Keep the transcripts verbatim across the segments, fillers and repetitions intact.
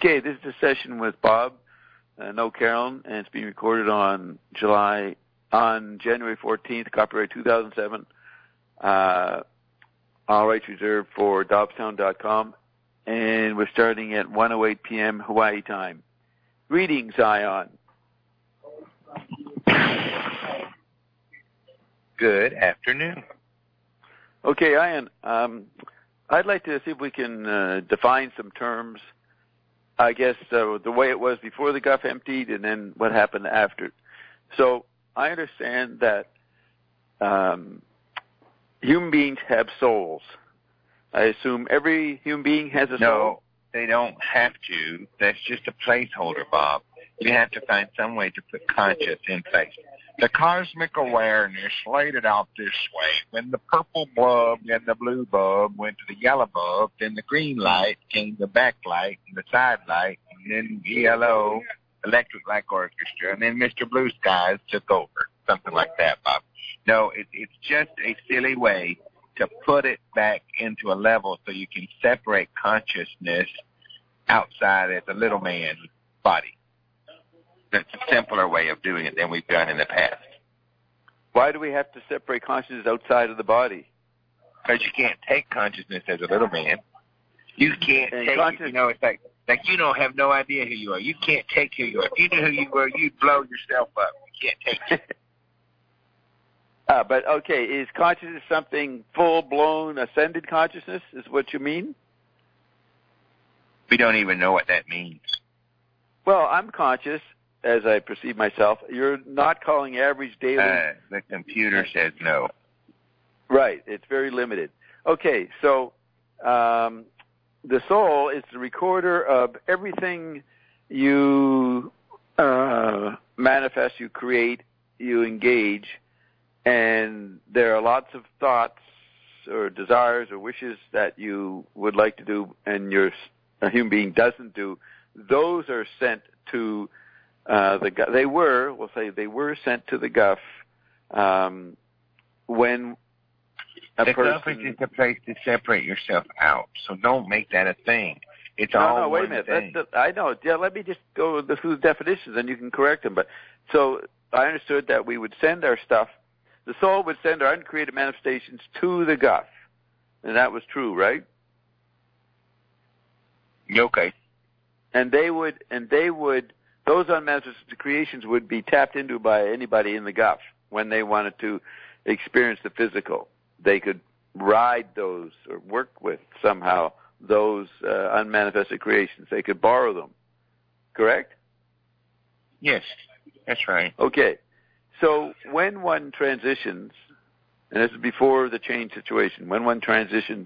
Okay, this is a session with Bob, uh, no Carolyn, and it's being recorded on July, on January fourteenth, copyright two thousand seven. Uh, all rights reserved for Dobstown dot com, and we're starting at one oh eight p.m. Hawaii time. Greetings, Ion. Good afternoon. Okay, Ian, um, I'd like to see if we can uh, define some terms, I guess, uh, the way it was before the guff emptied and then what happened after. So I understand that um, human beings have souls. I assume every human being has a no, soul? No, they don't have to. That's just a placeholder, Bob. You have to find some way to put conscious in place. The cosmic awareness laid it out this way. When the purple bulb and the blue bulb went to the yellow bulb, then the green light came the backlight and the side light, and then E L O, Electric Light Orchestra, and then Mister Blue Skies took over. Something like that, Bob. No, it, it's just a silly way to put it back into a level so you can separate consciousness outside as a little man body. That's a simpler way of doing it than we've done in the past. Why do we have to separate consciousness outside of the body? Because you can't take consciousness as a little man. You can't and take it. You know, it's like, like you don't have no idea who you are. You can't take who you are. If you knew who you were, you'd blow yourself up. You can't take it. uh, but, okay, is consciousness something full-blown ascended consciousness, is what you mean? We don't even know what that means. Well, I'm conscious, as I perceive myself. You're not calling average daily. Uh, the computer says no. Right. It's very limited. Okay, so um, the soul is the recorder of everything you uh, manifest, you create, you engage, and there are lots of thoughts or desires or wishes that you would like to do and your a human being doesn't do. Those are sent to Uh, the they were, we'll say, they were sent to the guff um, when a the person. guff is just a place to separate yourself out, so don't make that a thing. It's no, all no, wait one a minute. thing. That's the, I know. Yeah, let me just go through the definitions, and you can correct them. But so I understood that we would send our stuff. The soul would send our uncreated manifestations to the guff, and that was true, right? Okay. And they would, and they would. Those unmanifested creations would be tapped into by anybody in the guff when they wanted to experience the physical. They could ride those or work with somehow those uh, unmanifested creations. They could borrow them. Correct? Yes, that's right. Okay. So when one transitions, and this is before the change situation, when one transitioned,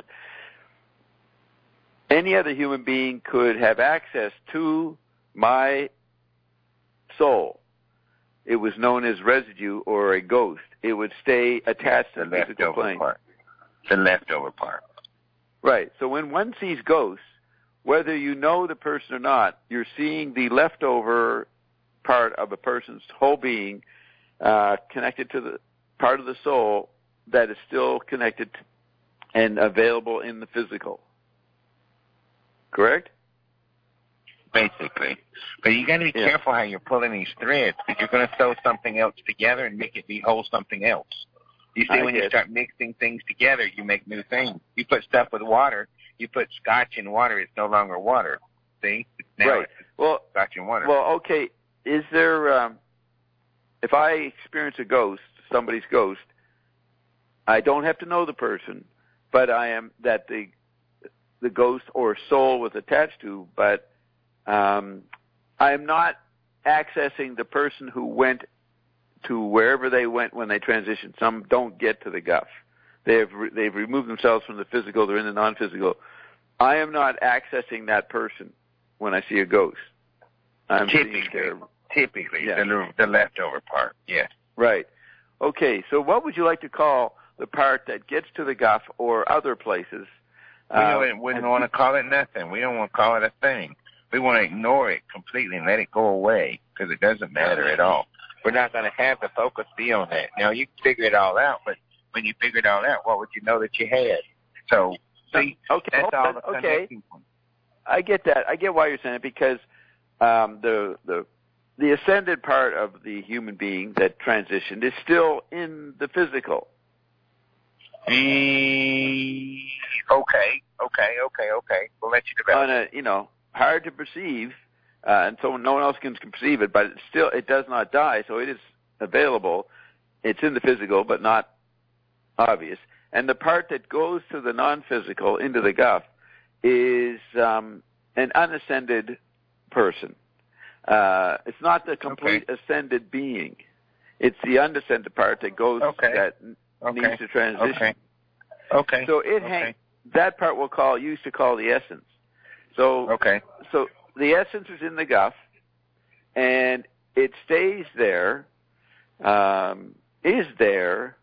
any other human being could have access to my soul. It was known as residue or a ghost. It would stay attached the to the physical plane. Part. The leftover part. Right. So when one sees ghosts, whether you know the person or not, you're seeing the leftover part of a person's whole being uh, connected to the part of the soul that is still connected and available in the physical. Correct? Basically. But you got to be yeah. careful how you're pulling these threads, because you're going to sew something else together and make it be whole something else. You see, I when guess. you start mixing things together, you make new things. You put stuff with water, you put scotch in water, it's no longer water. See? Now right. it's well, scotch in water. Well, okay, is there, um, if I experience a ghost, somebody's ghost, I don't have to know the person, but I am, that the the ghost or soul was attached to, but Um, I am not accessing the person who went to wherever they went when they transitioned. Some don't get to the guff. They've re- they've removed themselves from the physical. They're in the non-physical. I am not accessing that person when I see a ghost. I'm typically, their, typically yeah. the, the leftover part. Yes. Right. Okay. So, what would you like to call the part that gets to the guff or other places? We uh, don't, wouldn't want to call it nothing. We don't want to call it a thing. We want to ignore it completely and let it go away because it doesn't matter at all. We're not going to have the focus be on that. Now, you can figure it all out, but when you figure it all out, what would you know that you had? So, see, okay, that's all the okay. connecting point. I get that. I get why you're saying it because um, the the the ascended part of the human being that transitioned is still in the physical. Mm, okay, okay, okay, okay. We'll let you develop. On a, you know, hard to perceive, uh, and so no one else can perceive it, but it still, it does not die, so it is available. It's in the physical, but not obvious. And the part that goes to the non-physical, into the guff, is um, an unascended person. Uh, it's not the complete okay. ascended being. It's the undescended part that goes, okay. that okay. needs to transition. Okay. Okay. So it okay. hangs, that part we'll call, used to call the essence. So, okay. so the essence is in the guff, and it stays there, um, is there,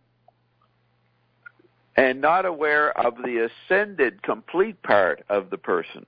and not aware of the ascended complete part of the person.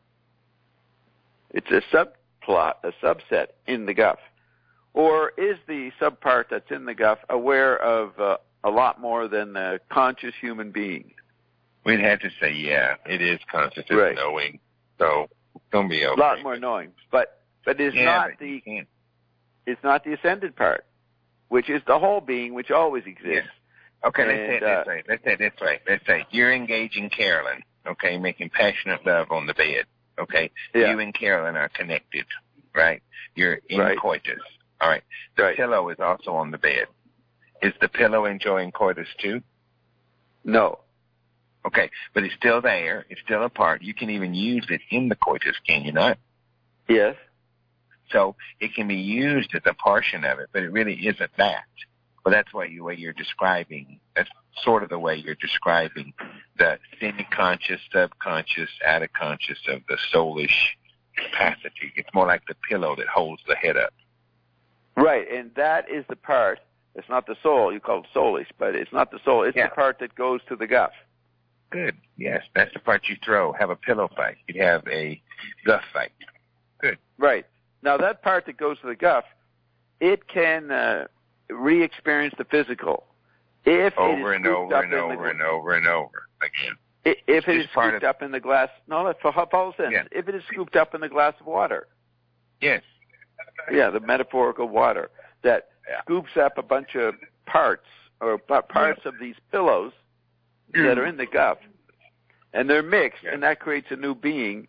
It's a subplot, a subset in the guff. Or is the subpart that's in the guff aware of uh, a lot more than the conscious human being? We'd have to say, yeah, it is conscious, it's right. knowing. So it's going to be okay. A lot more knowing, but but it's yeah, not but the it's not the ascended part, which is the whole being, which always exists. Yeah. Okay, and, let's say it uh, this way. Let's say it this way. Let's say you're engaging Carolyn, okay, making passionate love on the bed, okay? Yeah. You and Carolyn are connected, right? You're in right. coitus, all right? The right. pillow is also on the bed. Is the pillow enjoying coitus too? No. Okay, but it's still there. It's still a part. You can even use it in the coitus, can you not? Yes. So it can be used as a portion of it, but it really isn't that. Well, that's what you, way you're describing. That's sort of the way you're describing the semi-conscious, subconscious, out-of-conscious of the soulish capacity. It's more like the pillow that holds the head up. Right, and that is the part. It's not the soul. You call it soulish, but it's not the soul. It's yeah. the part that goes to the guff. Good. Yes, that's the part you throw. Have a pillow fight. You'd have a guff fight. Good. Right. Now, that part that goes to the guff, it can uh, re-experience the physical. If over it is and over and in over the, and over and over again. If it's it is scooped of, up in the glass, no, that's for follow sense. Yeah. If it is scooped up in the glass of water. Yes. Yeah, the metaphorical water that yeah. scoops up a bunch of parts or parts yeah. of these pillows mm. that are in the guff, and they're mixed, yeah. and that creates a new being.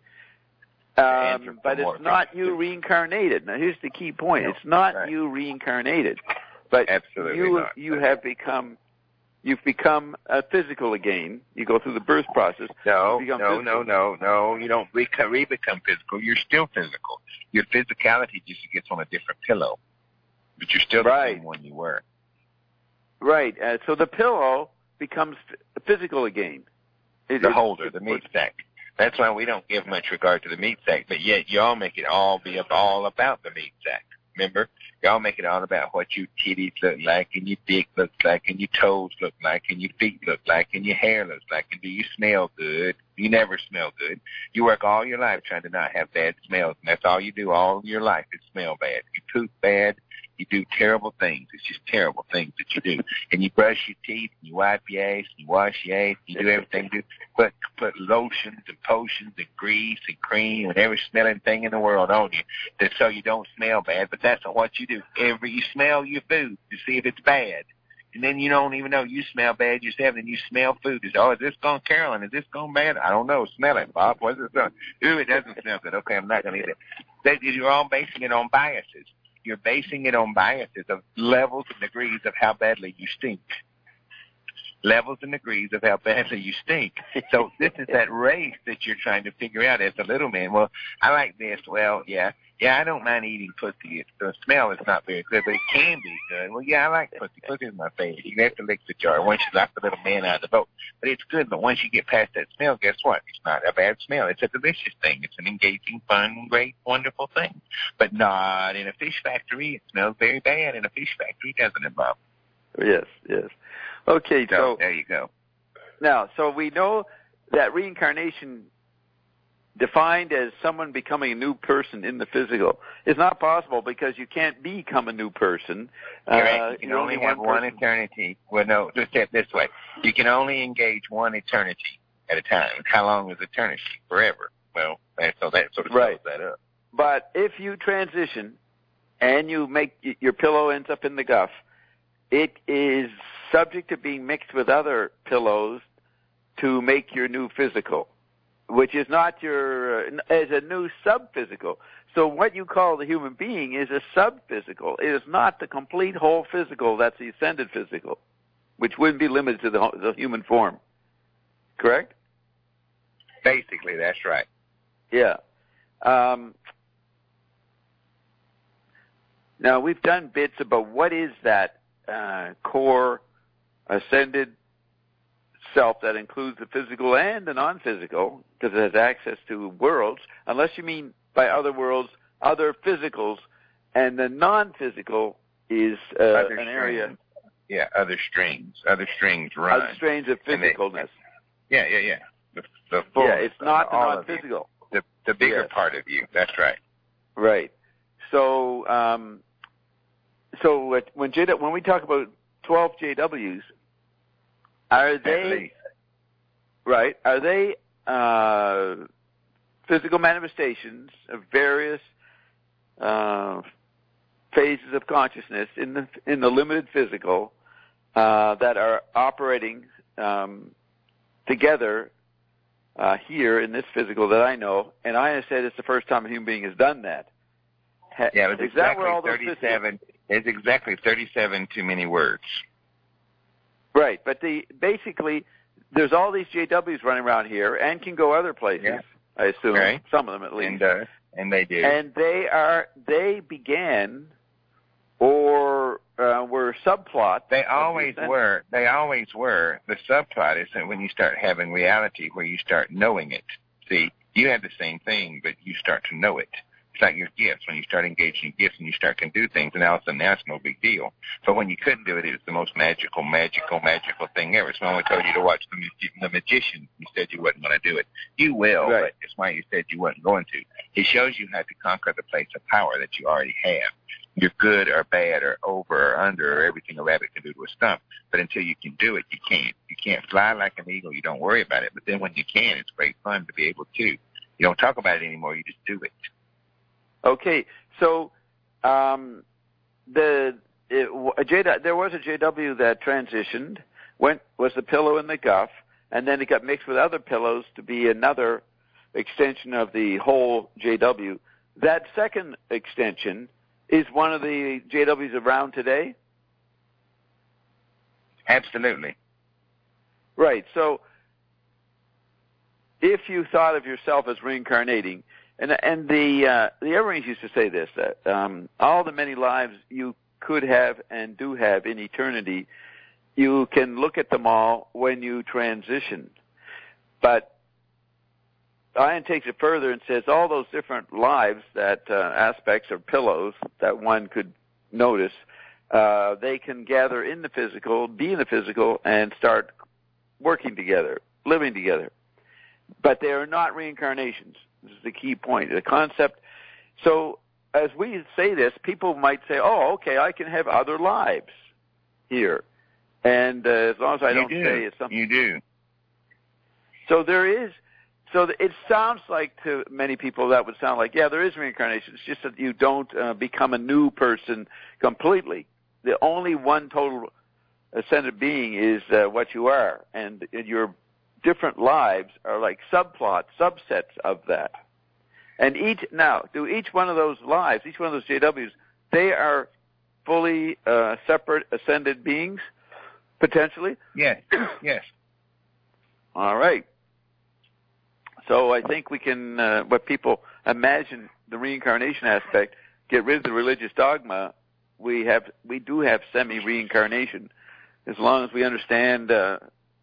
Um, but it's not you reincarnated. Now, here's the key point: no, it's not right. you reincarnated, but Absolutely you not. you have become you've become uh, physical again. You go through the birth process. No, no, physical. no, no, no. You don't re- re-become physical. You're still physical. Your physicality just gets on a different pillow, but you're still right. the same one you were. Right. Uh, so the pillow becomes physical again. It, the holder, the meat sack. That's why we don't give much regard to the meat sack, but yet y'all make it all be all about the meat sack. Remember? Y'all make it all about what your titties look like, and your dick looks like, and your toes look like, and your feet look like, and your hair looks like, and do you smell good? You never smell good. You work all your life trying to not have bad smells, and that's all you do all your life is smell bad. You poop bad. You do terrible things. It's just terrible things that you do. And you brush your teeth, and you wipe your ass, and you wash your ass, and you do everything you do. Put, put lotions and potions and grease and cream and every smelling thing in the world on you that so you don't smell bad. But that's what you do. Every you smell your food to see if it's bad. And then you don't even know you smell bad yourself, and you smell food. You say, oh, is this going, Carolyn, is this going bad? I don't know. Smell it, Bob. What's this going? Ooh, it doesn't smell good. Okay, I'm not going to eat it. That, you're all basing it on biases. You're basing it on biases of levels and degrees of how badly you stink. Levels and degrees of how badly you stink. So this is that race that you're trying to figure out as a little man. Well, I like this. Well, yeah. Yeah, I don't mind eating pussy. The smell is not very good, but it can be good. Well, yeah, I like pussy. Pussy is my favorite. You have to lick the jar once you knock the little man out of the boat. But it's good, but once you get past that smell, guess what? It's not a bad smell. It's a delicious thing. It's an engaging, fun, great, wonderful thing. But not in a fish factory. It smells very bad in a fish factory, doesn't it, Bob? Yes, yes. Okay, so, so there you go. Now, so we know that reincarnation, defined as someone becoming a new person in the physical, is not possible because you can't become a new person. Uh, you can only, only have one, one eternity. Well, no, just say it this way. You can only engage one eternity at a time. How long is eternity? Forever. well, that, so that sort of right. sums that up. But if you transition and you make your pillow ends up in the guff, it is subject to being mixed with other pillows to make your new physical, which is not your, as a new sub-physical. So what you call the human being is a sub-physical. It is not the complete whole physical that's the ascended physical, which wouldn't be limited to the, the human form. Correct? Basically, that's right. Yeah. Um, now, we've done bits about what is that uh, core ascended self that includes the physical and the non-physical, because it has access to worlds, unless you mean by other worlds, other physicals, and the non-physical is uh, an strings. area. Yeah, other strings. Other strings run. Other strings of physicalness. They, yeah, yeah, yeah. The, the fullness, yeah, it's not the, the non-physical. The, the bigger yes. part of you. That's right. Right. So, um, so when J, when we talk about twelve J Ws, are they right? Are they uh, physical manifestations of various uh, phases of consciousness in the in the limited physical uh, that are operating um, together uh, here in this physical that I know? And I said it's the first time a human being has done that. Ha- yeah, it was is exactly that where all those thirty-seven. It's exactly thirty-seven too many words. Right, but the basically there's all these J Ws running around here and can go other places. Yeah. I assume right. some of them at least. And, uh, and they do. And they are they began or uh, were subplots. They always the were. They always were. The subplot is that when you start having reality, where you start knowing it. See, you have the same thing, but you start to know it. It's like your gifts. When you start engaging in gifts and you start to do things, and all of a sudden that's no big deal. But when you couldn't do it, it was the most magical, magical, magical thing ever. Someone told you to watch the, the Magician. You said you wasn't going to do it. You will, right. but it's why you said you wasn't going to. It shows you how to conquer the place of power that you already have. You're good or bad or over or under or everything a rabbit can do to a stump. But until you can do it, you can't. You can't fly like an eagle. You don't worry about it. But then when you can, it's great fun to be able to. You don't talk about it anymore. You just do it. Okay, so um, the it, a J, there was a J W that transitioned, went was the pillow in the guff, and then it got mixed with other pillows to be another extension of the whole J W. That second extension is one of the J Ws around today? Absolutely. Right, so if you thought of yourself as reincarnating, And and the uh, the Everings used to say this, that um, all the many lives you could have and do have in eternity, you can look at them all when you transition. But Ian takes it further and says all those different lives, that uh, aspects or pillows that one could notice, uh, they can gather in the physical, be in the physical, and start working together, living together. But they are not reincarnations. This is the key point, the concept. So as we say this, people might say, oh, okay, I can have other lives here. And uh, as long as I you don't do. say it's something. You do. So there is, so it sounds like to many people that would sound like, yeah, there is reincarnation. It's just that you don't uh, become a new person completely. The only one total ascended being is uh, what you are. And, and your different lives are like subplots, subsets of that. And each, now, do each one of those lives, each one of those J Ws, they are fully uh, separate ascended beings, potentially? Yes, yes. All right. So I think we can, uh, what people imagine the reincarnation aspect, get rid of the religious dogma, we have, we do have semi-reincarnation, as long as we understand uh,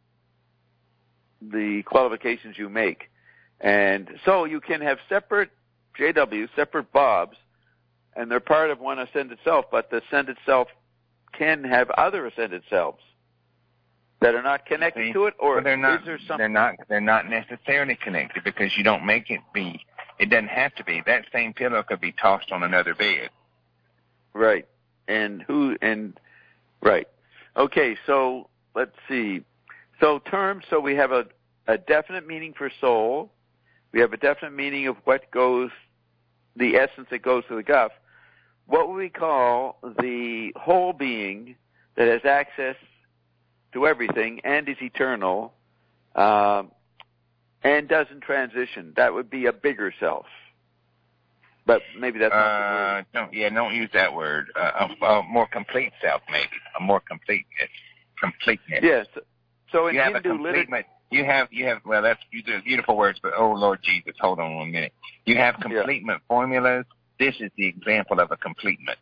the qualifications you make. And so you can have separate J Ws, separate Bobs, and they're part of one ascended self, but the ascended self can have other ascended selves that are not connected See, to it, or well, they're not, is there something? They're not, they're not necessarily connected because you don't make it be. It doesn't have to be. That same pillow could be tossed on another bed. Right. And who, and, right. Okay, so let's see. So terms, so we have a, a definite meaning for soul. We have a definite meaning of what goes, the essence that goes to the Guf. What would we call the whole being that has access to everything and is eternal um, and doesn't transition? That would be a bigger self. But maybe that's not the word. Uh, don't, yeah, don't use that word. Uh, a, a more complete self, maybe. A more completeness. Completeness. Yes. So in you have Hindu a literature... complete, you have, you have, well, that's you do beautiful words, but oh, Lord Jesus, hold on one minute. You have completement yeah. formulas. This is the example of a completement.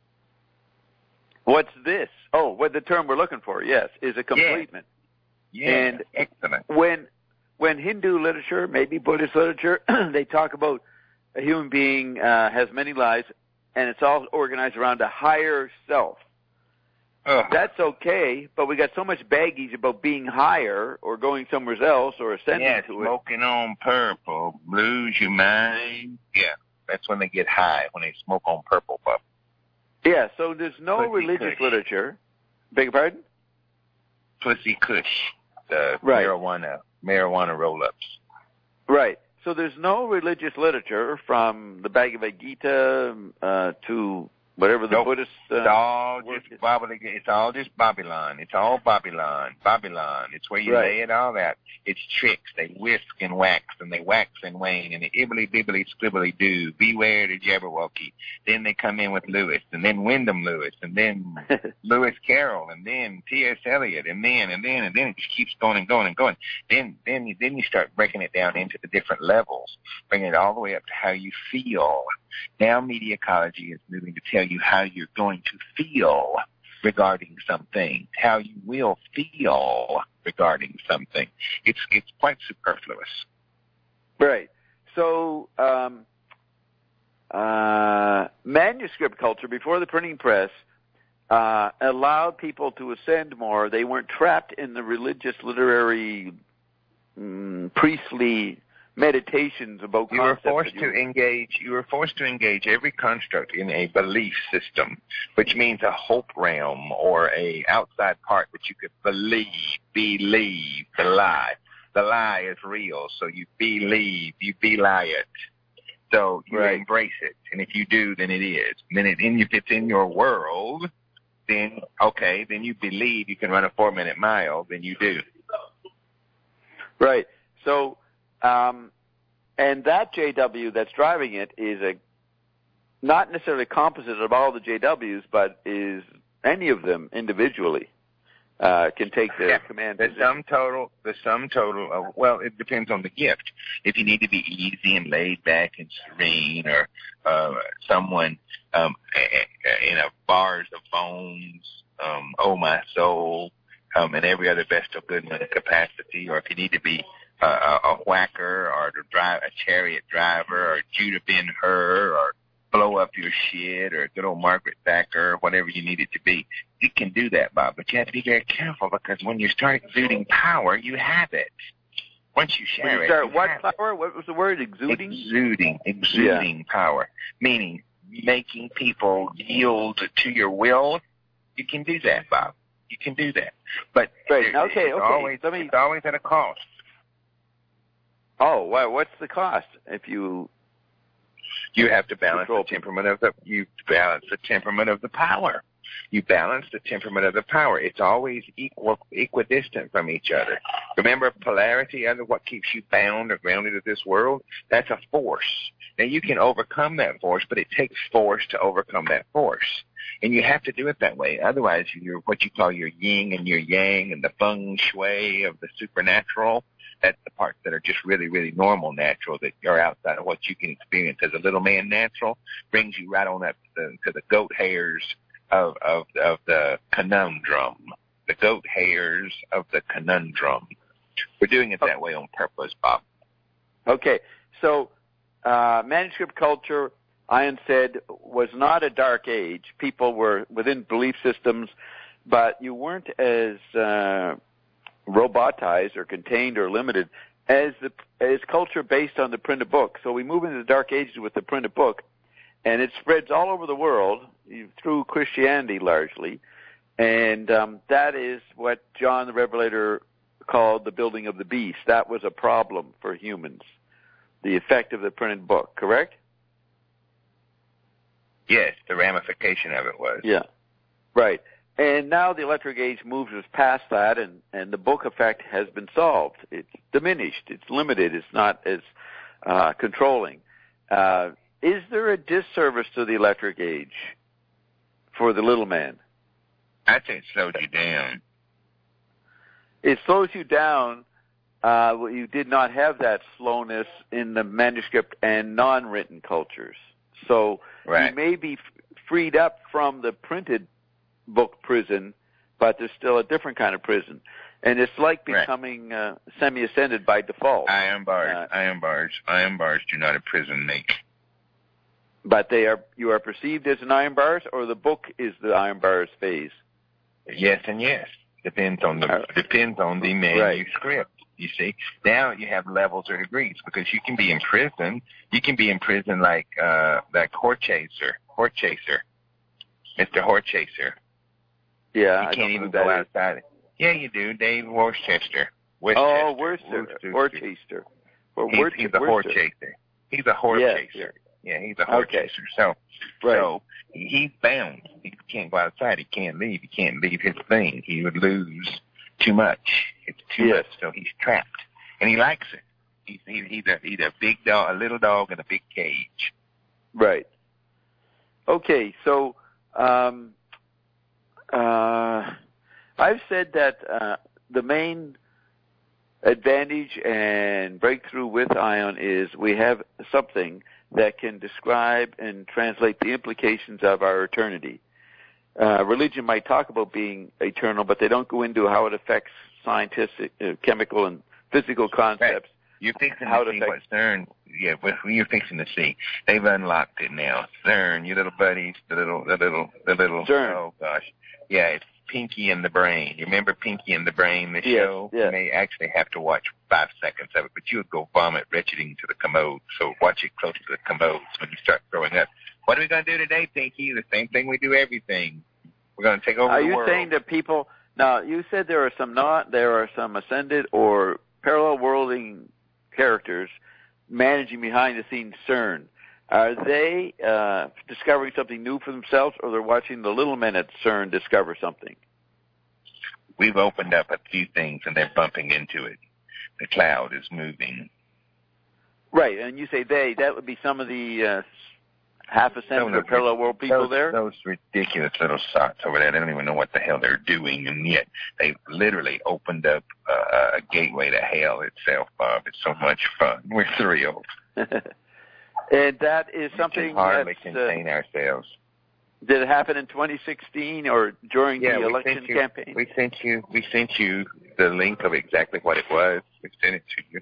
What's this? Oh, what the term we're looking for, yes, is a completement. Yeah, yeah. And excellent. When, when Hindu literature, maybe Buddhist literature, they talk about a human being uh, has many lives, and it's all organized around a higher self. Ugh. That's okay, but we got so much baggage about being higher or going somewhere else or ascending yeah, to it. Smoking on purple, blues your mind. Yeah, that's when they get high, when they smoke on purple, Bob. Yeah, so there's no Pussy religious Kush. literature. Beg your pardon? Pussy Kush, the right. marijuana, marijuana roll-ups. Right. So there's no religious literature from the Bhagavad Gita uh, to whatever the nope. Buddhist... Uh, it's all just Babylon. It's all just Babylon. It's all Babylon. Babylon. It's where you right. lay it all out. It's tricks. They whisk and wax, and they wax and wane, and they ibbly-bibbly scribbly do. Beware the Jabberwocky. Then they come in with Lewis, and then Wyndham Lewis, and then Lewis Carroll, and then T S. Eliot, and then, and then, and then it just keeps going and going and going. Then, then, you, then you start breaking it down into the different levels, bringing it all the way up to how you feel. Now mediacology is moving to tell you how you're going to feel regarding something, how you will feel regarding something. It's it's quite superfluous. Right. So um, uh, manuscript culture before the printing press uh, allowed people to ascend more. They weren't trapped in the religious, literary, mm, priestly meditations about you were concepts. forced you... to engage. You were forced to engage every construct in a belief system, which means a hope realm or a outside part that you could believe, believe the lie. The lie is real, so you believe, you belie it. So you right. embrace it, and if you do, then it is. And then it, and if it's in your world, then okay, then you believe you can run a four-minute mile. Then you do. Right. So. Um, and that J W that's driving it is a not necessarily a composite of all the J Ws, but is any of them individually uh, can take the yeah. command. The position. sum total, the sum total of, well, it depends on the gift. If you need to be easy and laid back and serene, or uh, someone um, in a bars of bones, um, oh my soul, um, and every other Vestal Goodman capacity, or if you need to be Uh, a, a whacker, or to drive a chariot driver, or Judah Ben-Hur, or blow up your shit, or good old Margaret Thatcher, or whatever you need it to be. You can do that, Bob, but you have to be very careful, because when you start exuding power, you have it. Once you share when you it, start you what have power? It. What was the word? Exuding? Exuding. Exuding yeah. power. Meaning making people yield to your will. You can do that, Bob. You can do that. But right. it, okay, it's, okay. Always, Let me... it's always at a cost. Oh, well, what's the cost if you? You have to balance the temperament of the. You balance the temperament of the power. You balance the temperament of the power. It's always equal, equidistant from each other. Remember, polarity, other what keeps you bound or grounded to this world. That's a force. Now you can overcome that force, but it takes force to overcome that force. And you have to do it that way. Otherwise, you're what you call your yin and your yang and the feng shui of the supernatural. That's the parts that are just really, really normal natural that are outside of what you can experience as a little man natural. Brings you right on up to the, to the goat hairs of, of, of the conundrum. The goat hairs of the conundrum. We're doing it that way on purpose, Bob. Okay. So, uh, manuscript culture, Ian said, was not a dark age. People were within belief systems, but you weren't as, uh, robotized or contained or limited as the as culture based on the printed book. So we move into the dark ages with the printed book, and it spreads all over the world through Christianity largely, and um, that is what John the Revelator called the building of the beast. That was a problem for humans. the effect of the printed book, correct? Yes, the ramification of it was. Yeah, right. And now the electric age moves us past that, and, and the book effect has been solved. It's diminished. It's limited. It's not as uh, controlling. Uh, is there a disservice to the electric age for the little man? I'd say it slowed you down. It slows you down. Uh, well, you did not have that slowness in the manuscript and non-written cultures. So right. you may be f- freed up from the printed book prison, but there's still a different kind of prison. And it's like becoming right. uh, semi-ascended by default. Iron bars, uh, iron bars, iron bars do not a prison make. But they are you are perceived as an iron bars, or the book is the iron bars phase? Yes and yes. Depends on the uh, depends on the manuscript. Right. You see, now you have levels or degrees, because you can be in prison. You can be in prison like uh, that Horchaser, Horchaser, Mister Horchaser. Yeah, you I can't even go is. outside. Yeah, you do, Dave Worcester. Worcester. Oh, Worcester, Worcester. Or he's, he's a horse chaser. He's a horse yes, chaser. Yes. Yeah, he's a horse okay. chaser. So, right. so he's bound. He can't go outside. He can't leave. He can't leave his thing. He would lose too much. It's too yes. much. So he's trapped, and he likes it. He's he, he's a he's a big dog, a little dog in a big cage. Right. Okay. So, um, uh, I've said that uh, the main advantage and breakthrough with Ion is we have something that can describe and translate the implications of our eternity. Uh, religion might talk about being eternal, but they don't go into how it affects scientific, uh, chemical, and physical concepts. Right. You're fixing how to see what CERN, yeah, what you're fixing to see. They've unlocked it now. CERN, your little buddies, the little, the little, the little, CERN. Oh gosh. Yeah, it's Pinky and the Brain. You remember Pinky and the Brain, the yes, show? Yes. You may actually have to watch five seconds of it, but you would go vomit retching to the commode. So watch it close to the commodes when you start growing up. What are we going to do today, Pinky? The same thing we do everything. We're going to take over are the world. Are you saying that people, now you said there are some not, there are some ascended or parallel worlding characters managing behind the scenes CERN. Are they uh, discovering something new for themselves, or they're watching the little men at CERN discover something? We've opened up a few things, and they're bumping into it. The cloud is moving. Right, and you say they, that would be some of the uh, half-ascended no, or parallel world people those, there? Those ridiculous little sots over there, they don't even know what the hell they're doing, and yet they've literally opened up uh, a gateway to hell itself, Bob. It's so much fun. We're thrilled. And that is something we can hardly that's, contain uh, ourselves. Did it happen in twenty sixteen or during yeah, the we election sent you, campaign? We sent you. We sent you the link of exactly what it was. We sent it to you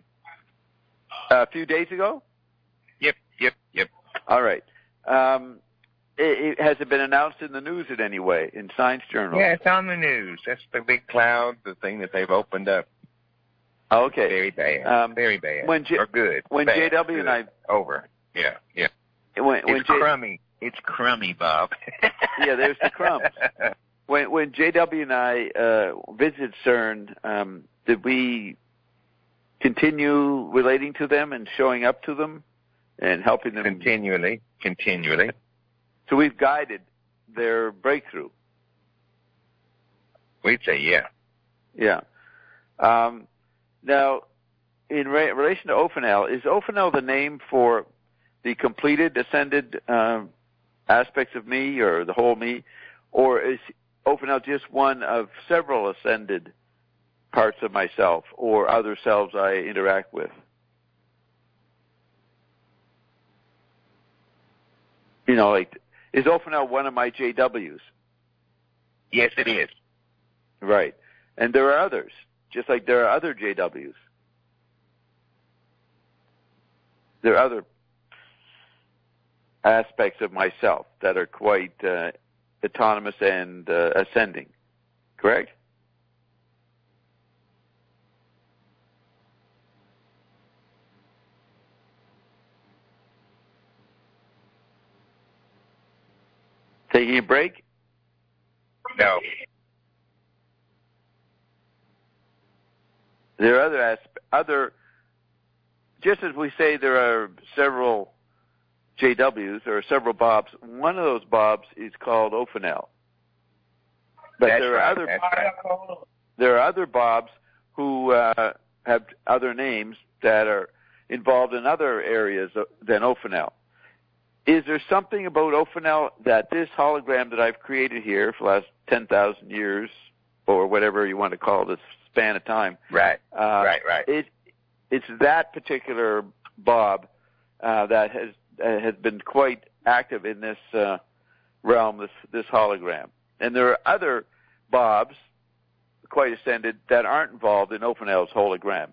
a few days ago. Yep, yep, yep. All right. Um, it, it, has it been announced in the news in any way in Science Journal? Yeah, it's on the news. That's the big cloud, the thing that they've opened up. Okay. Very bad. Um, Very bad. When J- or good. When bad, J W good. and I over. Yeah, yeah. When, it's when J- crummy. It's crummy, Bob. Yeah, there's the crumbs. When when J W and I uh, visited CERN, um, did we continue relating to them and showing up to them and helping them? Continually, continually. So we've guided their breakthrough. We'd say, yeah. Yeah. Um, now, in re- relation to Ophanel, is Ophanel the name for the completed ascended uh, aspects of me, or the whole me, or is Ophanel just one of several ascended parts of myself or other selves I interact with? You know, like, is Ophanel one of my J Ws? Yes, it is. Right. And there are others, just like there are other J Ws. There are other aspects of myself that are quite uh, autonomous and uh, ascending, correct? Taking a break? No. There are other aspe- other just as we say there are several J Ws, there are several Bobs. One of those Bobs is called Ophanel. But That's there are right, other that's right. there are other Bobs who uh, have other names that are involved in other areas than Ophanel. Is there something about Ophanel that this hologram that I've created here for the last ten thousand years, or whatever you want to call this span of time? Right, uh, right, right. It, it's that particular Bob uh, that has uh, has been quite active in this uh, realm, this this hologram. And there are other Bobs, quite ascended, that aren't involved in Ophanel's hologram.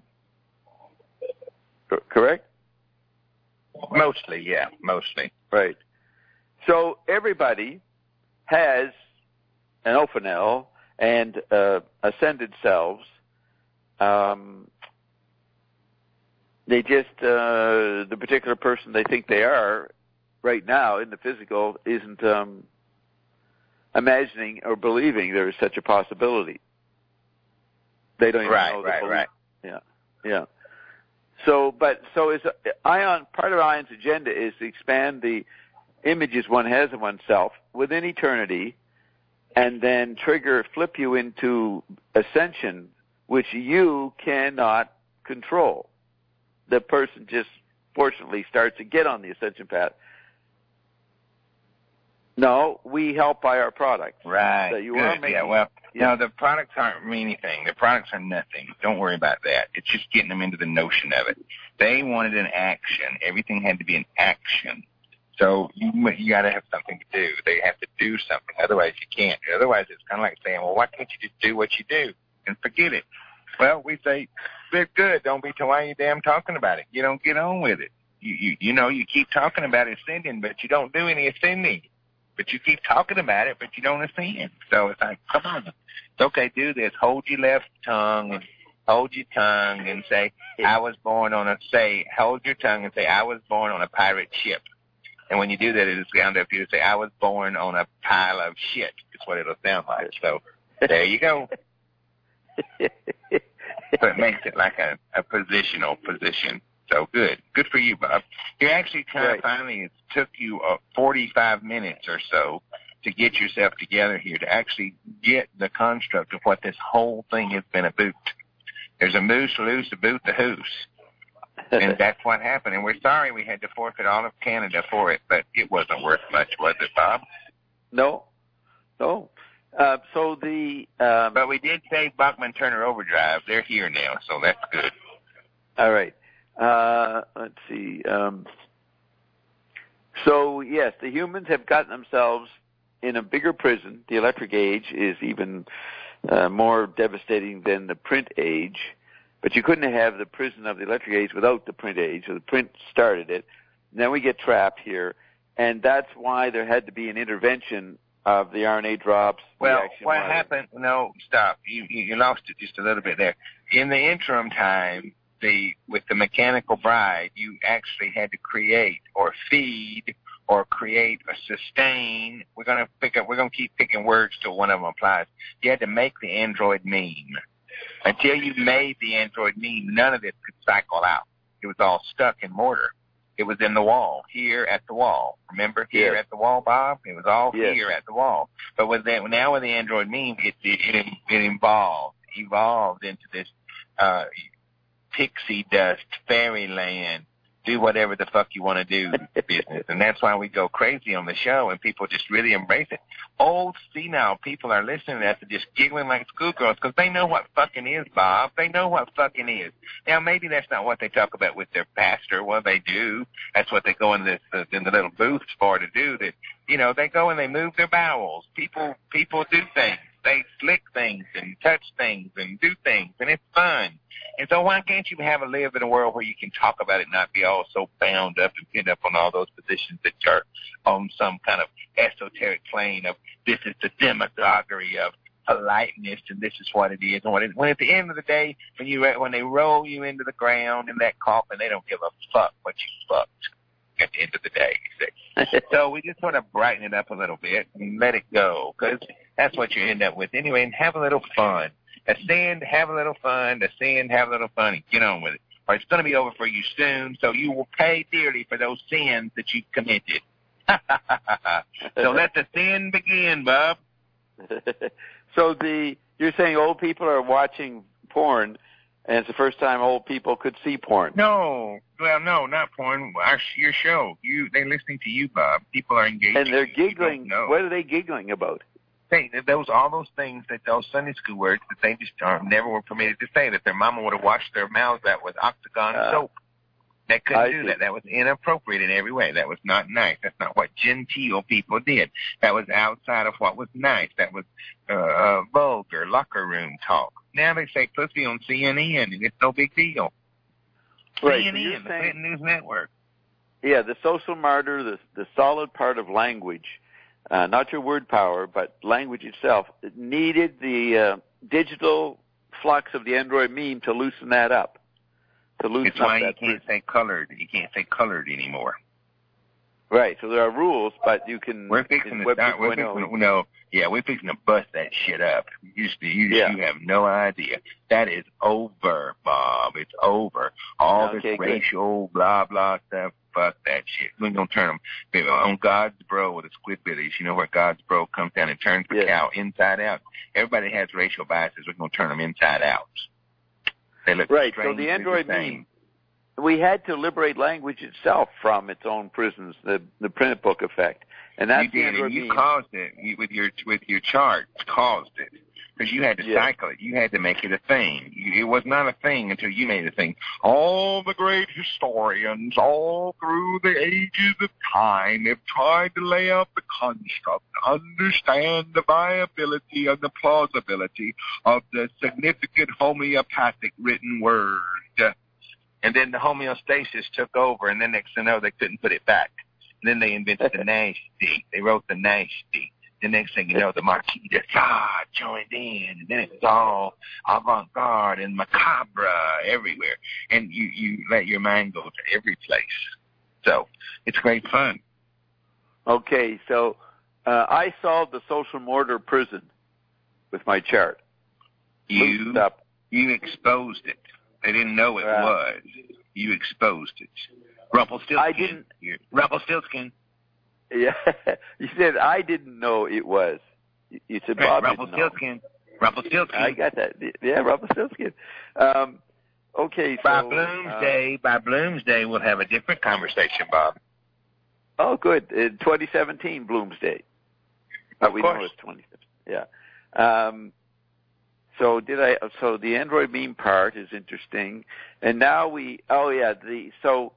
Correct? Mostly, yeah, mostly. Right. So everybody has an Ophanel and uh, ascended selves. Um, they just, uh, the particular person they think they are right now in the physical isn't um, imagining or believing there is such a possibility. They don't even right, know. Right, right, right. Yeah, yeah. So, but so is Ion. Part of Ion's agenda is to expand the images one has of oneself within eternity, and then trigger, flip you into ascension, which you cannot control. The person just fortunately starts to get on the ascension path. No, we help by our products. Right. That you Good. are making. Yeah, well, yeah. no, the products aren't anything. The products are nothing. Don't worry about that. It's just getting them into the notion of it. They wanted an action. Everything had to be an action. So you you got to have something to do. They have to do something. Otherwise, you can't. Otherwise, it's kind of like saying, well, why can't you just do what you do and forget it? Well, we say, they're good. Don't be why you damn talking about it. You don't get on with it. You, you, you know, you keep talking about ascending, but you don't do any ascending. But you keep talking about it, but you don't ascend. So it's like, come on. It's okay, do this. Hold your left tongue and hold your tongue and say, I was born on a, say, hold your tongue and say, I was born on a pirate ship. And when you do that, it'll sound up here to say, I was born on a pile of shit. It's what it'll sound like. So there you go. So it makes it like a, a positional position. So good. Good for you, Bob. You actually kind of right. finally, it took you uh, forty-five minutes or so to get yourself together here, to actually get the construct of what this whole thing has been about. There's a moose loose, a boot the hoose. And that's what happened. And we're sorry we had to forfeit all of Canada for it, but it wasn't worth much, was it, Bob? No. No. Uh, so the... Um, but we did save Bachman Turner Overdrive. They're here now, so that's good. All right. Uh, let's see. Um, so, yes, the humans have gotten themselves in a bigger prison. The electric age is even uh, more devastating than the print age. But you couldn't have the prison of the electric age without the print age. So the print started it. And then we get trapped here. And that's why there had to be an intervention of the R N A drops. Well, what happened? No, stop. You, you lost it just a little bit there. In the interim time, the with the mechanical bride, you actually had to create or feed or create or sustain. We're gonna pick up. We're gonna keep picking words till one of them applies. You had to make the android meme. Until you made the android meme, none of this could cycle out. It was all stuck in mortar. It was in the wall, here at the wall. Remember, here yes. at the wall, Bob? It was all yes. here at the wall. But with that, now with the android meme, it it, it, it evolved, evolved into this uh, pixie dust fairyland. Do whatever the fuck you want to do business. And that's why we go crazy on the show and people just really embrace it. Old senile people are listening to us and just giggling like schoolgirls because they know what fucking is, Bob. They know what fucking is. Now, maybe that's not what they talk about with their pastor. Well, they do. That's what they go in the, the, in the little booths for to do. That, you know, they go and they move their bowels. People, people do things. They slick things and touch things and do things, and it's fun. And so why can't you have a live in a world where you can talk about it and not be all so bound up and pinned up on all those positions that are on some kind of esoteric plane of this is the demagoguery of politeness and this is what it is. And when, it, when at the end of the day, when you when they roll you into the ground in that coffin, they don't give a fuck what you fucked at the end of the day. You see. So we just sort of brighten it up a little bit and let it go because that's what you end up with anyway, and have a little fun. Ascend, have a little fun. Ascend, have a little fun, and get on with it. or it's going to be over for you soon, so you will pay dearly for those sins that you've committed. So let the sin begin, Bob. So the you're saying old people are watching porn, and it's the first time old people could see porn. No, well, no, not porn. Our, your show. You, they're listening to you, Bob. People are engaging. And they're giggling. What are they giggling about? They, those all those things that those Sunday school words that they just uh, never were permitted to say. That their mama would have washed their mouths out with Octagon uh, soap. They couldn't I do see. that. That was inappropriate in every way. That was not nice. That's not what genteel people did. That was outside of what was nice. That was uh, uh, vulgar locker room talk. Now they say pussy on C N N, and it's no big deal. Right, C N N, so the Clinton News Network. Yeah, the social martyr, the the solid part of language, uh, not your word power, but language itself, it needed the uh, digital flux of the Android meme to loosen that up. To loosen it's why up you that can't say colored. You can't say colored anymore. Right, so there are rules, but you can. We're fixing to start. We're fixing to, no, yeah, we're fixing to bust that shit up. You used to, you, yeah. you have no idea. That is over, Bob. It's over. All okay, this racial good. blah blah stuff. Fuck that shit. We're gonna turn them on God's bro with the squidbillies. You know where God's bro comes down and turns the yeah. cow inside out. Everybody has racial biases. We're gonna turn them inside out. They look right. So the Android the meme. We had to liberate language itself from its own prisons, the the print book effect, and that's you did, the Android and you meme. caused it you, with your with your chart. Caused it because you had to yeah. cycle it. You had to make it a thing. You, it was not a thing until you made it a thing. All the great historians, all through the ages of time, have tried to lay out the construct, understand the viability and the plausibility of the significant homeopathic written word. And then the homeostasis took over, and then next thing you know, they couldn't put it back. And then they invented the nasty. They wrote the nasty. The next thing you know, the Marquis de Sade joined in, and then it was all avant-garde and macabre everywhere. And you, you let your mind go to every place. So it's great fun. Okay, so uh, I solved the social mortar prison with my chart. You, you exposed it. They didn't know it uh, was. You exposed it. Rumpelstiltskin. I didn't. You're, Rumpelstiltskin. Yeah, you said I didn't know it was. You said Bob Rumpelstiltskin. Rumpelstiltskin. I got that. Yeah, Rumpelstiltskin. Um, okay, so by Bloomsday, uh, by Bloomsday, we'll have a different conversation, Bob. Oh, good. In twenty seventeen, Bloomsday. But of we course. know it's twenty seventeen. Yeah. Um, So did I? So the Android meme part is interesting, and now we. Oh yeah, the so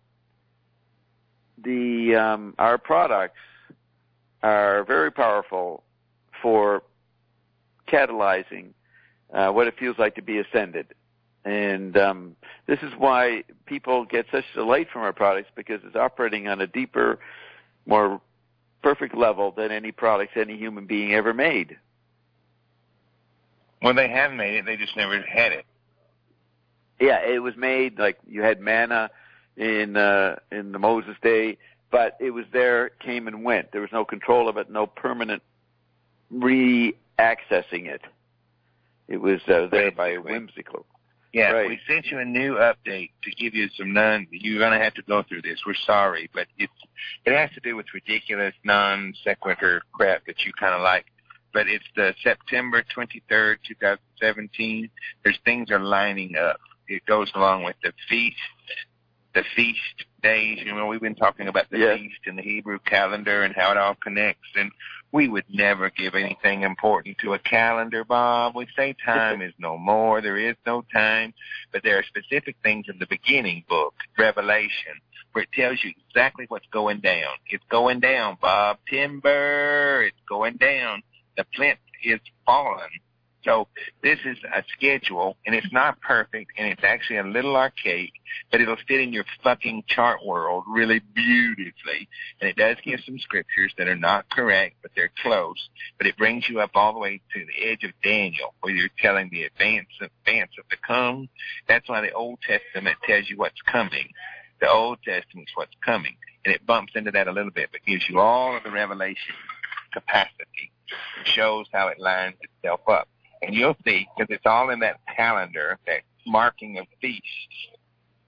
the um, our products are very powerful for catalyzing uh, what it feels like to be ascended, and um, this is why people get such delight from our products because it's operating on a deeper, more perfect level than any products any human being ever made. Well, they have made it. They just never had it. Yeah, it was made like you had manna in uh, in the Moses day, but it was there, came and went. There was no control of it, no permanent re-accessing it. It was uh, there wait, by wait. whimsical. Yeah, right. We sent you a new update to give you some non. You're going to have to go through this. We're sorry, but it's it has to do with ridiculous non sequitur crap that you kind of like. But it's the September twenty-third, twenty seventeen. There's things are lining up. It goes along with the feast, the feast days. You know, we've been talking about the yeah. feast and the Hebrew calendar and how it all connects. And we would never give anything important to a calendar, Bob. We say time is no more. There is no time. But there are specific things in the beginning book, Revelation, where it tells you exactly what's going down. It's going down, Bob. Timber, it's going down. The flint is fallen. So this is a schedule, and it's not perfect, and it's actually a little archaic, but it'll fit in your fucking chart world really beautifully. And it does give some scriptures that are not correct, but they're close. But it brings you up all the way to the edge of Daniel, where you're telling the advance, advance of the come. That's why the Old Testament tells you what's coming. The Old Testament's what's coming. And it bumps into that a little bit, but gives you all of the revelation capacity. It shows how it lines itself up. And you'll see, because it's all in that calendar, that marking of feasts,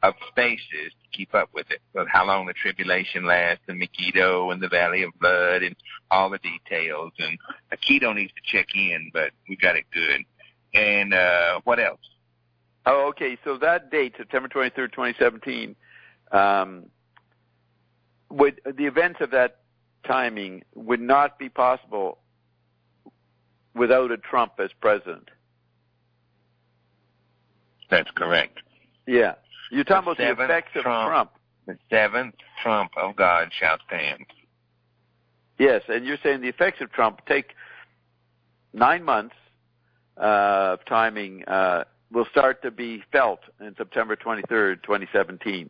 of spaces to keep up with it. So how long the tribulation lasts, and Megiddo, and the Valley of Blood, and all the details. And Keto needs to check in, but we got it good. And uh, what else? Oh, okay. So that date, September twenty-third, twenty seventeen, um, would the events of that timing would not be possible without a Trump as president. That's correct. Yeah. You're talking the about the effects of Trump, Trump. The seventh Trump of God shall stand. Yes, and you're saying the effects of Trump take nine months uh, of timing uh, will start to be felt in September twenty-third, twenty seventeen.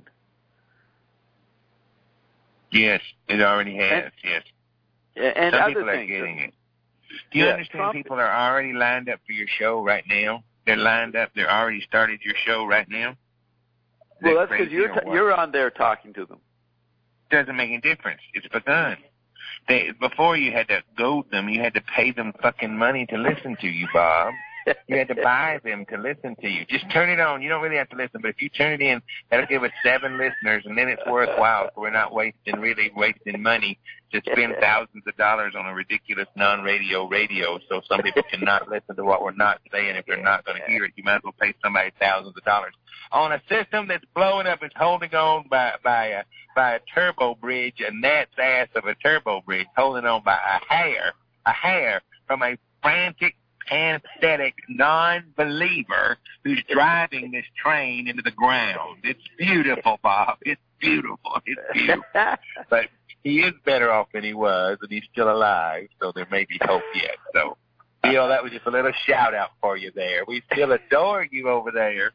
Yes, it already has, and, yes. And Some other people are things. getting it. Do you yeah, understand Trump, people are already lined up for your show right now? They're lined up. They're already started your show right now? Is well, that that's because you're, crazy t- you're on there talking to them. Doesn't make any difference. It's begun. They, before you had to goad them, you had to pay them fucking money to listen to you, Bob. You had to buy them to listen to you. Just turn it on. You don't really have to listen, but if you turn it in, that'll give us seven listeners, and then it's worthwhile. So we're not wasting, really wasting money to spend thousands of dollars on a ridiculous non-radio radio so some people cannot listen to what we're not saying if they're not going to hear it. You might as well pay somebody thousands of dollars on a system that's blowing up. It's holding on by by a, by a turbo bridge, a gnat's ass of a turbo bridge, holding on by a hair, a hair from a frantic, anesthetic non-believer who's driving this train into the ground. It's beautiful, Bob. It's beautiful. It's beautiful. But he is better off than he was, and he's still alive, so there may be hope yet. So, Bill, that was just a little shout-out for you there. We still adore you over there.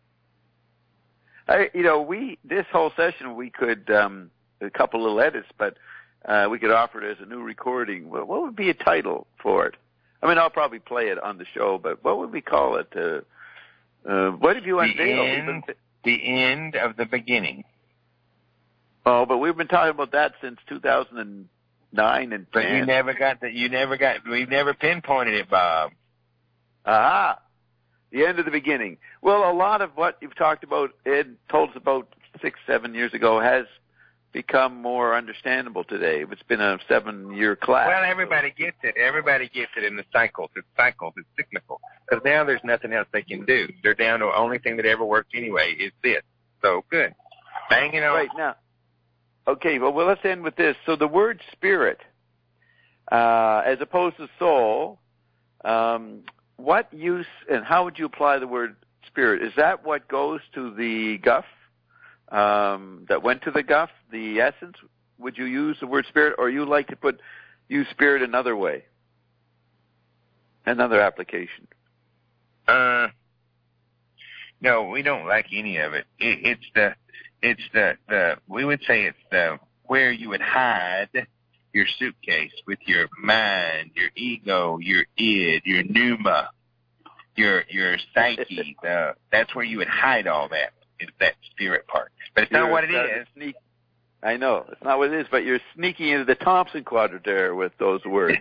I, you know, we this whole session, we could, um, a couple little edits, but uh, we could offer it as a new recording. What would be a title for it? I mean, I'll probably play it on the show, but what would we call it? Uh, uh, what have you the unveiled? End, been, the end of the beginning. Oh, but we've been talking about that since two thousand nine and But ten. you never got that. You never got. We've never pinpointed it, Bob. Aha! The end of the beginning. Well, a lot of what you've talked about, Ed told us about six, seven years ago, has become more understandable today. It's been a seven-year class. Well, everybody gets it. Everybody gets it in the cycles. It's cycles. It's cyclical. Because now there's nothing else they can do. They're down to the only thing that ever works anyway is this. So, good. Bang it on. Right, now. Okay, well, well, let's end with this. So the word spirit, uh, as opposed to soul, um, what use and how would you apply the word spirit? Is that what goes to the guff? Um, that went to the guff, the essence? Would you use the word spirit, or you like to put use spirit another way, another application? Uh, no, we don't like any of it. it it's the, it's the, the, we would say it's the where you would hide your suitcase with your mind, your ego, your id, your pneuma, your your psyche. the, that's where you would hide all that. Is that spirit part. But it's you're, not what it is. Sneak, I know. It's not what it is, but you're sneaking into the Thompson quadrant there with those words.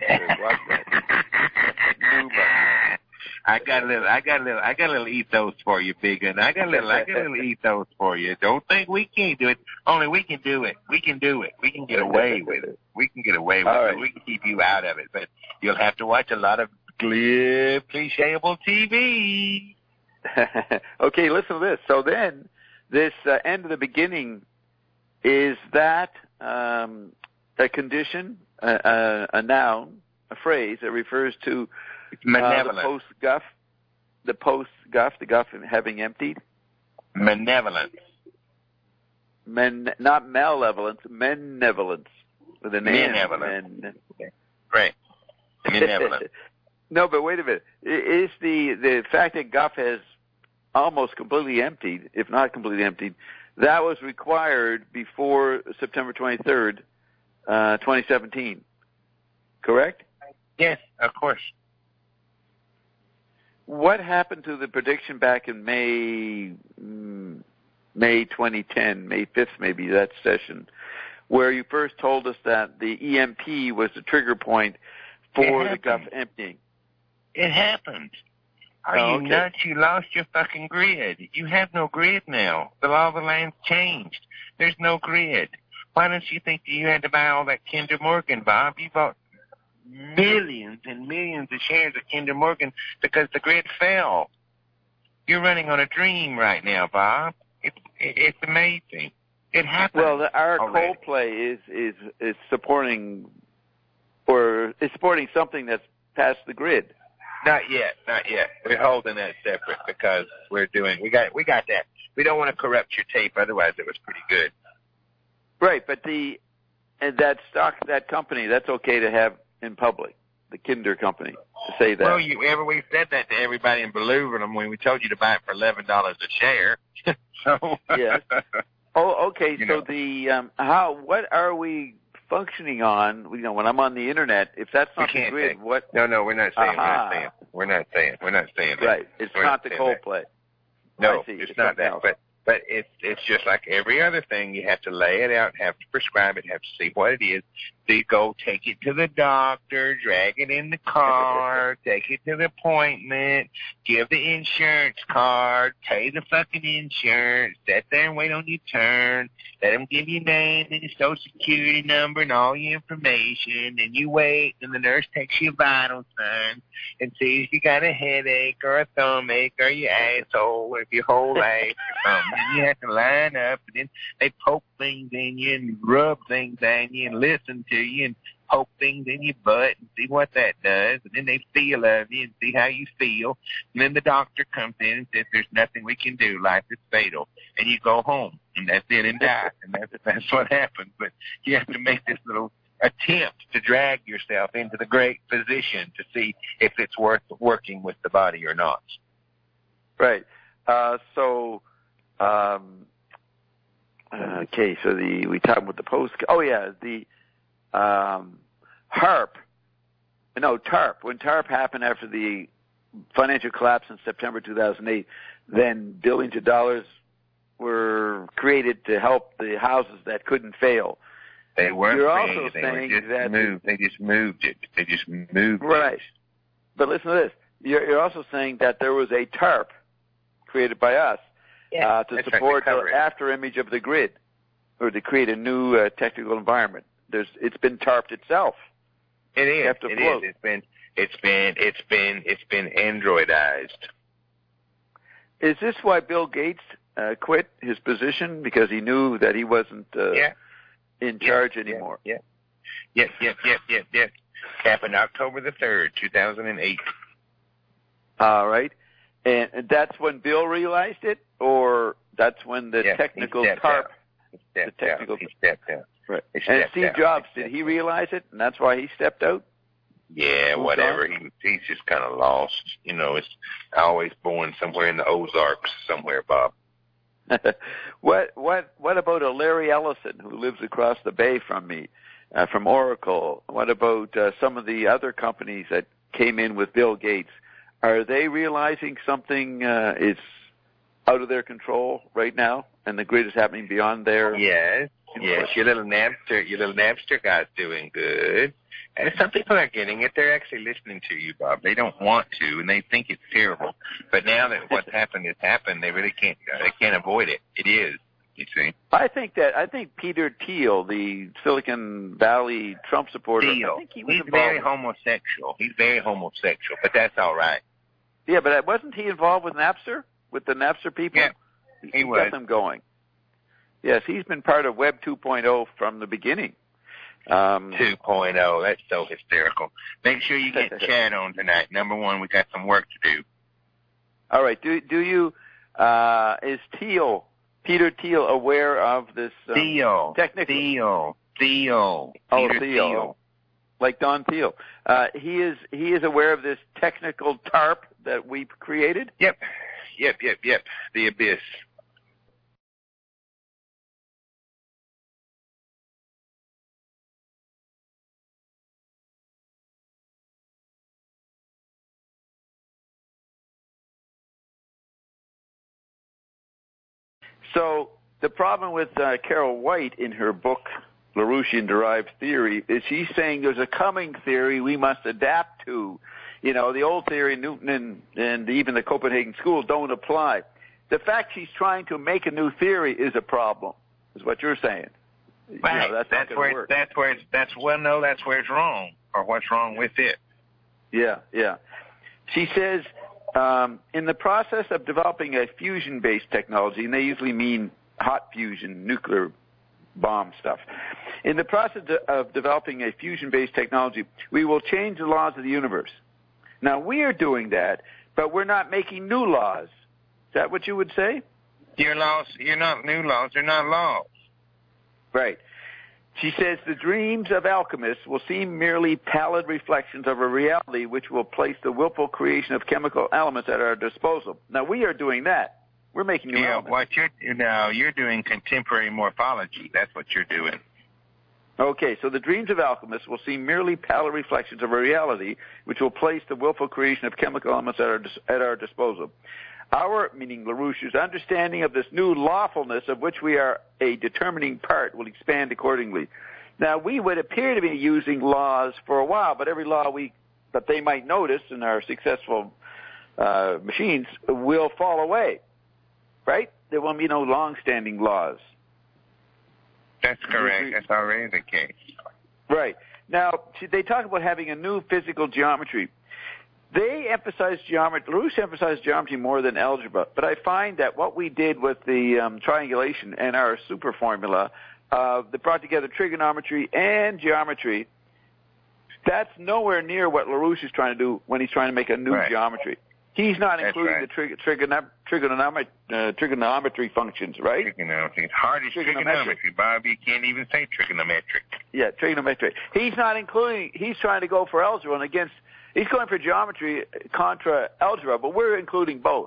I got a little, I got a little, I got a little ethos for you, big one. I got a little, I got a little ethos for you. Don't think we can't do it. Only we can do it. We can do it. We can get away with it. We can get away with All it. right. We can keep you out of it. But you'll have to watch a lot of glib, clichéable T V. Okay, listen to this. So then, this uh, end of the beginning, is that um, a condition, a, a, a noun, a phrase that refers to uh, the post-guff, the post-guff, the guff having emptied? Malevolence. Men, not malevolence, malevolence. With an Malevolence. Men. Right. Malevolence. No, but wait a minute. Is the the fact that guff has almost completely emptied, if not completely emptied, that was required before September twenty-third, uh, twenty seventeen, correct? Yes, of course. What happened to the prediction back in May, mm, May twenty ten, May fifth maybe, that session, where you first told us that the E M P was the trigger point for the guff emptying? It happened. Are Oh, you okay. nuts? You lost your fucking grid. You have no grid now. The law of the land's changed. There's no grid. Why don't you think that you had to buy all that Kinder Morgan, Bob? You bought millions and millions of shares of Kinder Morgan because the grid fell. You're running on a dream right now, Bob. It, it, it's amazing. It happened. Well, the, our already. coal play is is is supporting, or is supporting something that's past the grid. Not yet, not yet. We're holding that separate because we're doing. We got we got that. We don't want to corrupt your tape. Otherwise, it was pretty good. Right, but the and that stock, that company, that's okay to have in public. The Kinder company, to say that. Well, you ever we said that to everybody in Belluverham when we told you to buy it for eleven dollars a share. So yes. Oh, okay. You so know. the um, how what are we functioning on? You know, when I'm on the internet, if that's We not the can't grid, say. what? No, no, we're not saying. Aha. We're not saying. We're not saying. We're not saying that. Right, it's We're not the saying coal that. play. No, I see. it's, It's not something that. else. But but it's it's just like every other thing. You have to lay it out, have to prescribe it, have to see what it is. So you go take it to the doctor, drag it in the car, take it to the appointment, give the insurance card, pay the fucking insurance, sit there and wait on your turn, let them give you your name and your social security number and all your information, and you wait, and the nurse takes your vital signs and sees if you got a headache or a stomachache or your asshole or if your whole ache or something. And you have to line up, and then they poke things in you and rub things in you and listen to you and poke things in your butt and see what that does. And then they feel of you and see how you feel. And then the doctor comes in and says, there's nothing we can do. Life is fatal. And you go home, and that's it and die. And that's, that's what happens. But you have to make this little attempt to drag yourself into the great physician to see if it's worth working with the body or not. Right. Uh, so, um, okay. So the we talked about the post. Oh yeah, the um, HARP. No, TARP. When TARP happened after the financial collapse in September two thousand eight, then billions of dollars were created to help the houses that couldn't fail. They weren't You're created. also They saying were just that moved. They just moved it. They just moved right. it. But listen to this. You're, you're also saying that there was a TARP created by us Yeah, uh, to that's right, support to the cover it. after image of the grid, or to create a new uh, technical environment. There's, it's been TARPed itself. It is. have to It float. is. It's been. It's been. It's been. It's been Androidized. Is this why Bill Gates uh, quit his position, because he knew that he wasn't uh, Yeah. in charge yeah, anymore? Yeah. Yep. Yep. Yep. Yep. Yep. Happened October the third, two thousand and eight. All right, and, and that's when Bill realized it, or that's when the Yeah, technical he stepped TARP. out. He stepped the technical- out. He stepped out. Right. He And stepped Steve out. Jobs, He did stepped he out. realize it, and that's why he stepped out? Yeah, Moved whatever. on? He he's just kind of lost. You know, it's always born somewhere in the Ozarks, somewhere, Bob. what what what about a Larry Ellison who lives across the bay from me, uh, from Oracle? What about uh, some of the other companies that came in with Bill Gates? Are they realizing something uh, is out of their control right now, and the grid is happening beyond their? Yes, input? yes. Your little Napster, your little Napster guy's doing good. And some people are getting it. They're actually listening to you, Bob. They don't want to, and they think it's terrible. But now that what's happened has happened, they really can't. They can't avoid it. It is. You see. I think that I think Peter Thiel, the Silicon Valley Trump supporter, Thiel. I think he was He's involved. very homosexual. He's very homosexual, but that's all right. Yeah, but wasn't he involved with Napster, with the Napster people? Yeah, he he was. got them going. Yes, he's been part of Web two point oh from the beginning. Um, two point oh, that's so hysterical. Make sure you get Chad on tonight. Number one, we got some work to do. All right. Do do you uh, is Thiel, Peter Thiel, aware of this um, Thiel, technical? Thiel, Thiel, Oh, Peter Thiel. Thiel. Like Don Thiel. Uh, he is he is aware of this technical TARP that we've created? Yep, yep, yep, yep. The abyss. So the problem with uh, Carol White in her book, Larouchian Derived Theory, is she's saying there's a coming theory we must adapt to. You know, the old theory, Newton and, and even the Copenhagen School don't apply. The fact she's trying to make a new theory is a problem, is what you're saying. Right. You know, that's that's not where work. that's where it's, that's well no that's where it's wrong, or what's wrong with it. Yeah, yeah. She says um, in the process of developing a fusion-based technology, and they usually mean hot fusion, nuclear bomb stuff. In the process of developing a fusion-based technology, we will change the laws of the universe. Now, we are doing that, but we're not making new laws. Is that what you would say? Your laws, you're not new laws, they're not laws. Right. She says the dreams of alchemists will seem merely pallid reflections of a reality which will place the willful creation of chemical elements at our disposal. Now, we are doing that. We're making new yeah, elements. what you're you know, you're doing contemporary morphology. That's what you're doing. Okay, so the dreams of alchemists will seem merely pallid reflections of a reality which will place the willful creation of chemical elements at our, dis- at our disposal. Our, meaning LaRouche's, understanding of this new lawfulness of which we are a determining part will expand accordingly. Now, we would appear to be using laws for a while, but every law we that they might notice in our successful uh, machines will fall away, right? There won't be no long-standing laws. That's correct. That's already the case. Right. Now, they talk about having a new physical geometry. They emphasize geometry. LaRouche emphasized geometry more than algebra, but I find that what we did with the um, triangulation and our super formula uh, that brought together trigonometry and geometry, that's nowhere near what LaRouche is trying to do when he's trying to make a new right. geometry. He's not that's including right. the trig- trigonom- trigonometry, uh, trigonometry functions, right? Trigonometry. It's hard as trigonometry, Bob. You can't even say trigonometric. Yeah, trigonometry. He's not including, he's trying to go for algebra and against, he's going for geometry contra algebra, but we're including both.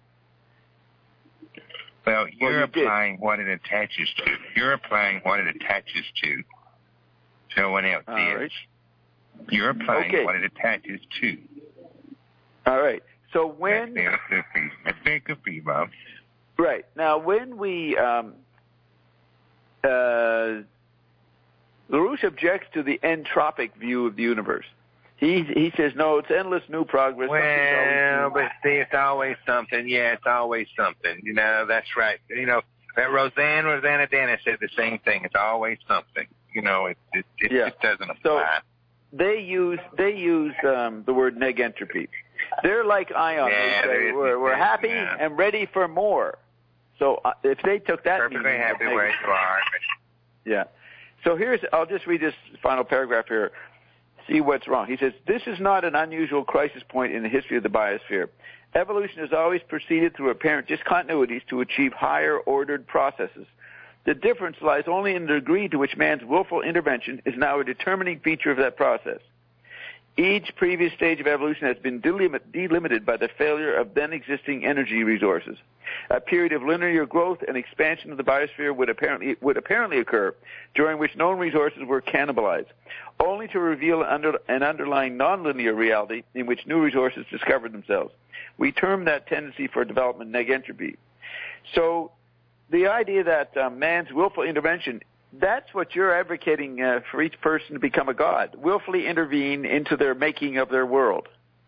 Well, you're well, you applying did. what it attaches to. You're applying what it attaches to. No one else All is. right. You're applying okay. what it attaches to. All right. So when... That's very, that's very good for you, Bob. Right. Now, when we... Um, uh, LaRouche objects to the entropic view of the universe. He he says, no, it's endless new progress. Well, but see, it's always something. Yeah, it's always something. You know, that's right. You know, that Roseanne, Rosanna Dennis said the same thing. It's always something. You know, it it, it yeah. just doesn't apply. So they use, they use um, the word negentropy. They're like ion. Yeah, they say, we're, we're happy yeah. and ready for more. So uh, if they took that Perfectly meaning, happy where you are. Yeah. So here's, I'll just read this final paragraph here. See what's wrong. He says, this is not an unusual crisis point in the history of the biosphere. Evolution has always proceeded through apparent discontinuities to achieve higher ordered processes. The difference lies only in the degree to which man's willful intervention is now a determining feature of that process. Each previous stage of evolution has been delimit, delimited by the failure of then existing energy resources. A period of linear growth and expansion of the biosphere would apparently would apparently occur, during which known resources were cannibalized, only to reveal an, under, an underlying nonlinear reality in which new resources discovered themselves. We term that tendency for development negentropy. So the idea that uh, man's willful intervention, that's what you're advocating uh, for each person to become a god, willfully intervene into their making of their world.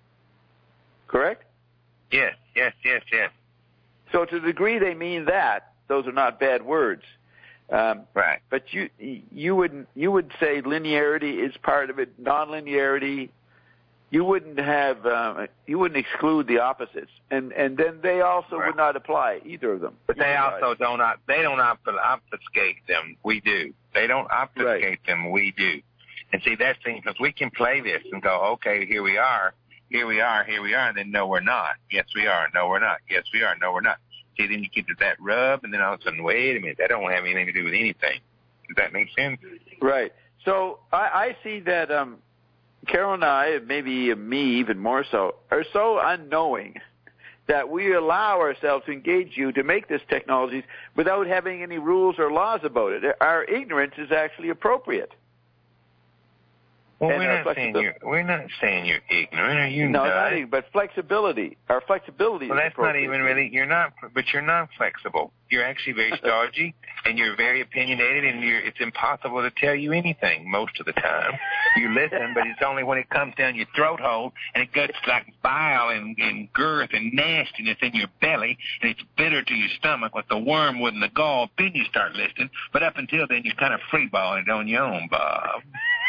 Correct? Yes, yes, yes, yes. So to the degree they mean that, those are not bad words. Um, right. But you you would you would say linearity is part of it, nonlinearity. You wouldn't have uh, you wouldn't exclude the opposites, and and then they also right. would not apply, either of them. But they also don't they don't obfuscate them. We do. They don't obfuscate right. them. We do. And see, that's the thing, because we can play this and go, okay, here we are, here we are, here we are, and then no, we're not. Yes, we are. No, we're not. Yes, we are. No, we're not. See, then you get to that rub, and then all of a sudden, wait a minute, that don't have anything to do with anything. Does that make sense? Right. So I, I see that um, Carol and I, maybe me even more so, are so unknowing that we allow ourselves to engage you to make this technologies without having any rules or laws about it. Our ignorance is actually appropriate. Well, and we're our not saying you're we're not saying you're ignorant. Are you No, nuts? not even, but flexibility. Our flexibility Well, is that's not appropriate. even really. You're not, but you're not flexible. You're actually very stodgy, and you're very opinionated, and you're. It's impossible to tell you anything most of the time. You listen, but it's only when it comes down your throat hole, and it gets like bile and, and girth and nastiness in your belly, and it's bitter to your stomach with the wormwood and the gall. Then you start listening. But up until then, you're kind of freeballing it on your own, Bob.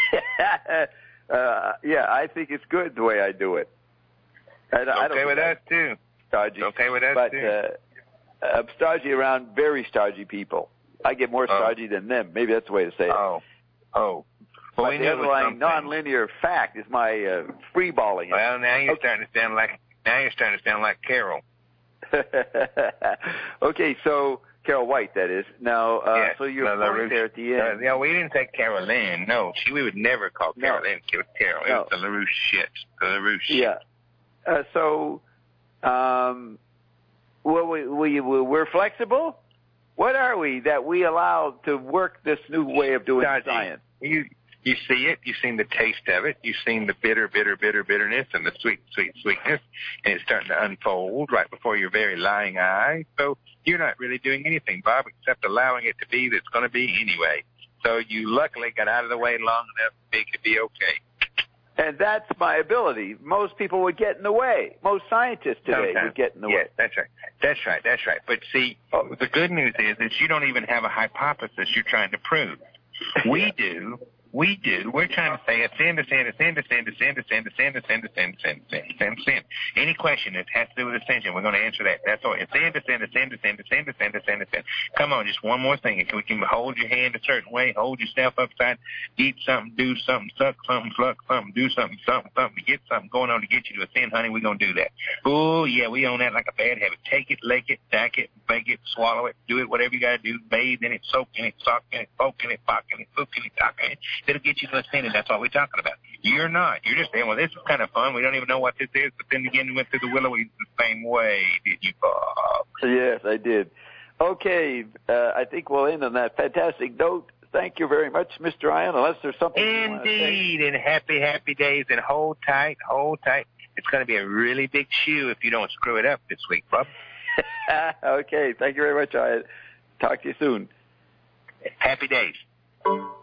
uh, yeah, I think it's good the way I do it. I, It's I don't okay with us too. Stodgy, It's okay with us but too. uh, I'm stodgy around very stodgy people. I get more Oh. stodgy than them. Maybe that's the way to say it. Oh, oh. Well, but we the knew it was underlying something. nonlinear fact is my uh, freeballing. Well, now you're Okay. starting to sound like now you're starting to sound like Carol. Okay, so Carol White, that is. Now, uh, Yes. so you're No, point LaRouche. there at the Uh, end. no, we didn't say Carolyn. No, she we would never call No. Carolyn Carol. It No. was the LaRouche shit. The LaRouche shit. Yeah. Uh, so, um, well, we, we, we're flexible? What are we that we allow to work this new way of doing Stodgy. science? You you see it. You've seen the taste of it. You've seen the bitter, bitter, bitter, bitterness and the sweet, sweet, sweetness, and it's starting to unfold right before your very lying eye. So you're not really doing anything, Bob, except allowing it to be that's going to be anyway. So you luckily got out of the way long enough to make it be okay. And that's my ability. Most people would get in the way. Most scientists today Sometimes. would get in the Yes, way. that's right. That's right. That's right. But see, Oh. the good news is that you don't even have a hypothesis you're trying to prove. We Yeah. do. We do. We're trying to say ascend, ascend, ascend, ascend, ascend, ascend, ascend, ascend, ascend, ascend, ascend, ascend, ascend. Any question that has to do with ascension, we're going to answer that. That's all. Ascend, ascend, ascend, ascend, ascend, ascend, ascend, ascend. Come on, just one more thing. If we can hold your hand a certain way, hold yourself upside, eat something, do something, suck something, pluck something, do something, something, something, to get something going on to get you to ascend, honey, we're going to do that. Oh, yeah, we own that like a bad habit. Take it, lick it, stack it, bake it, swallow it, do it, whatever you got to do. Bathe in it, soak in it, sock in it, poke in it, pock in it, poke in it, talk in it. It'll get you to ascend, and that's all we're talking about. You're not. You're just saying, well, this is kind of fun. We don't even know what this is. But then again, you went through the Willowies the same way, did you, Bob? Yes, I did. Okay, uh, I think we'll end on that fantastic note. Thank you very much, Mister Ion, unless there's something you want to say. Indeed, and happy, happy days, and hold tight, hold tight. It's going to be a really big shoe if you don't screw it up this week, Bob. Okay, thank you very much, Ion. Talk to you soon. Happy days.